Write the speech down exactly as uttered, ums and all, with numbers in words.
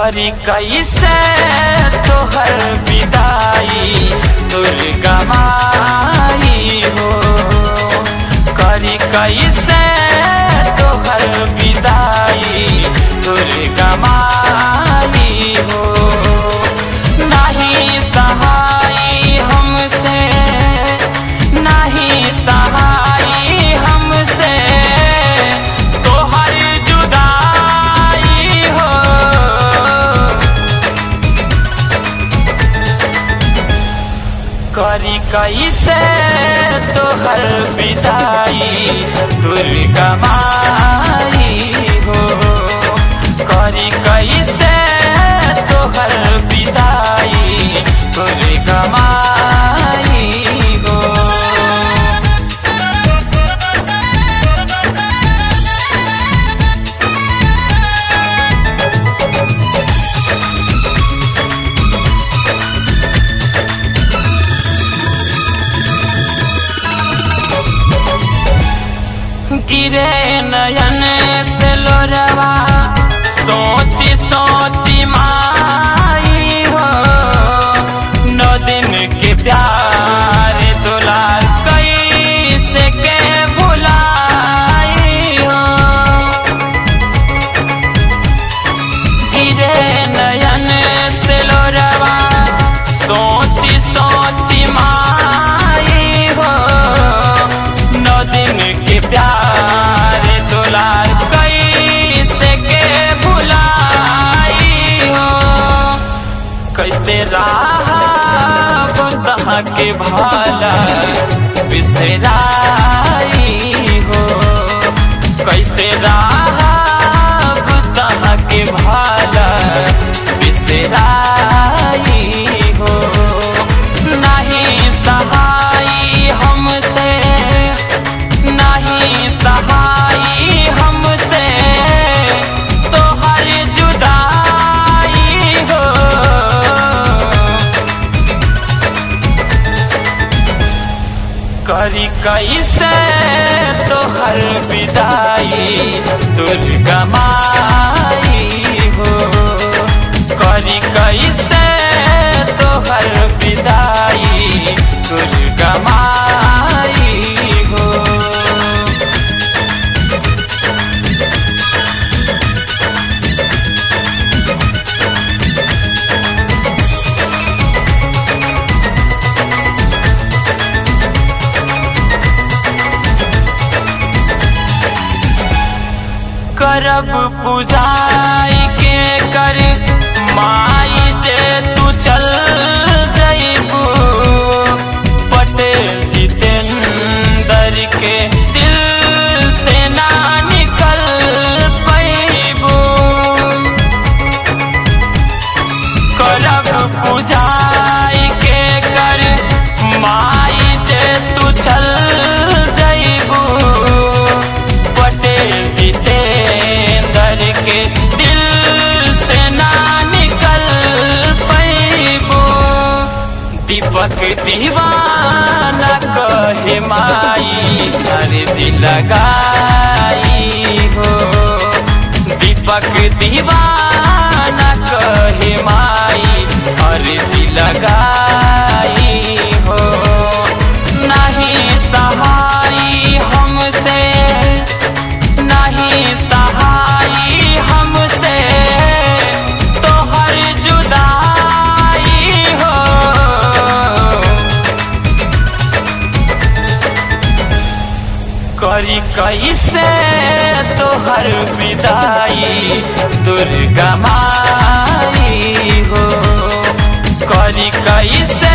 करी कैसे तोहर विदाई दुर्गा माई हो। करी कैसे तोहर विदाई दुर्गा माई हो। नहीं सहाई हमसे, नहीं सहाई हमसे तोहर जुदाई हो। करी कैसे तोहर विदाई दुर्गा माई हो। करी कैसे तोहर विदाई दुर्गा माई हो। गिरे नयन से लोरवा सोची सोची माई हो। नौ दिन के प्यार दुलार कैसे के भुलाई हो। गिरे नयन से लोरवा सोची सोची माई हो। नौ दिन के प्यार दुलार कैसे के भुलाई हो। कैसे राह बता के भाला बिसराई हो। कैसे राह बता के भाला बिसराई हो। नहीं सहाई हमसे, नहीं सहाई हमसे तोहर जुदाई हो। करी कैसे तोहर विदाई दुर्गा माई हो। करी कैसे तोहर विदाई दुर्गा माई हो। करब पूजाई के कर माई जे तू चल जइबू। पटेल जितेंद्र के दिल से ना निकल पैबू। करब पूजाई के कर माई जे तू चल जइबू। पटेल जितेंद्र के दिल से ना निकल पैबो। दीपक दीवाना कहे माई अर्जी लगाई हो। दीपक दीवाना कहे माई अर्जी लगाई हो। नहीं सहाई हमसे, नहीं सहाई हमसे तोहर जुदाई हो। करी कैसे तोहर विदाई दुर्गा माई हो। करी कैसे